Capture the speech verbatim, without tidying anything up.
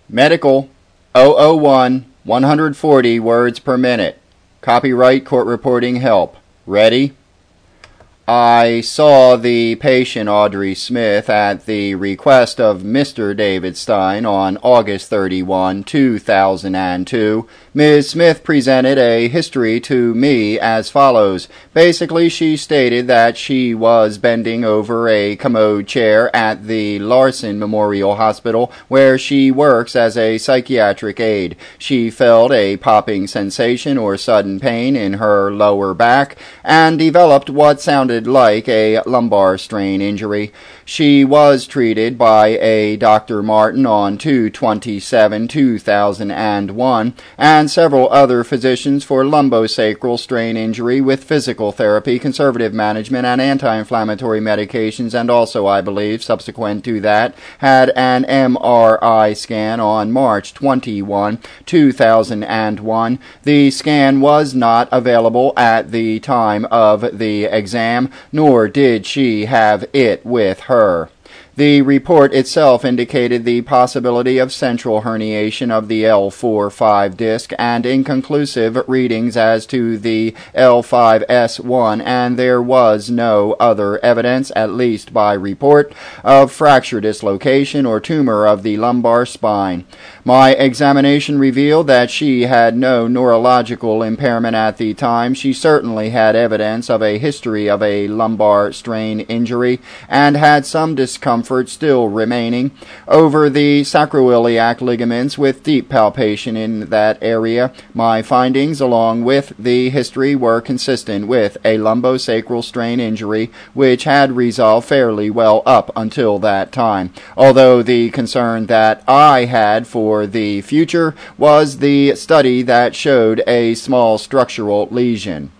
Medical zero zero one, one forty words per minute. Copyright Court Reporting Help. Ready? I saw the patient Audrey Smith at the request of Mister David Stein on August thirty-first, two thousand two. Miz Smith presented a history to me as follows. Basically, she stated that she was bending over a commode chair at the Larson Memorial Hospital, where she works as a psychiatric aide. She felt a popping sensation or sudden pain in her lower back and developed what sounded like a lumbar strain injury. She was treated by a Doctor Martin on two twenty-seven, two thousand one and several other physicians for lumbosacral strain injury with physical therapy, conservative management, and anti-inflammatory medications, and also, I believe, subsequent to that, had an M R I scan on March twenty-first, two thousand one. The scan was not available at the time of the exam, nor did she have it with her. The report itself indicated the possibility of central herniation of the L four five disc and inconclusive readings as to the L five S one, and there was no other evidence, at least by report, of fracture dislocation or tumor of the lumbar spine. My examination revealed that she had no neurological impairment at the time. She certainly had evidence of a history of a lumbar strain injury and had some discomfort still remaining over the sacroiliac ligaments with deep palpation in that area. My findings, along with the history, were consistent with a lumbosacral strain injury, which had resolved fairly well up until that time, although the concern that I had for the future was the study that showed a small structural lesion.